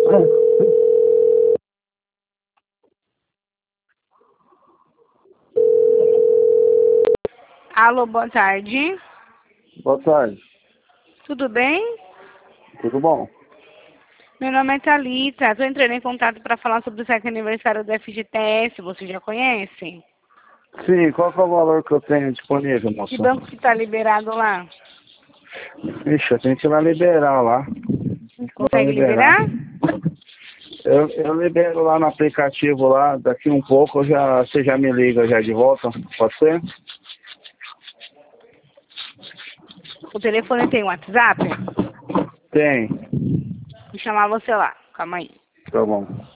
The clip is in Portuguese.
Alô, boa tarde. Boa tarde. Tudo bem? Tudo bom? Meu nome é Thalita. Estou entrando em contato para falar sobre o 7º aniversário do FGTS. Você já conhece? Sim, qual que é o valor que eu tenho disponível, moça? Que banco que está liberado lá? Ixi, eu tenho que ir lá liberar lá. Consegue liberar? Eu libero lá no aplicativo lá, daqui um pouco você já me liga já de volta, pode ser? O telefone tem WhatsApp? Tem, Vou chamar você lá. Calma aí. tá bom.